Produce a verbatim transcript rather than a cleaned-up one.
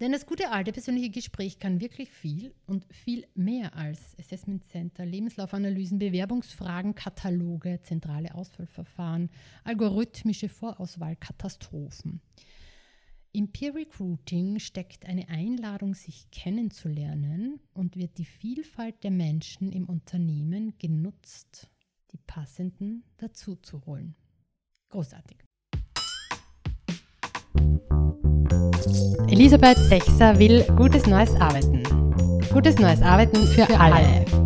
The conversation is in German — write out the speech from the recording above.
Denn das gute alte persönliche Gespräch kann wirklich viel und viel mehr als Assessment Center, Lebenslaufanalysen, Bewerbungsfragen, Kataloge, zentrale Auswahlverfahren, algorithmische Vorauswahlkatastrophen. Im Peer Recruiting steckt eine Einladung, sich kennenzulernen und wird die Vielfalt der Menschen im Unternehmen genutzt, die passenden dazu zu holen. Großartig. Elisabeth Sechser will gutes neues Arbeiten. Gutes neues Arbeiten für, für alle. alle.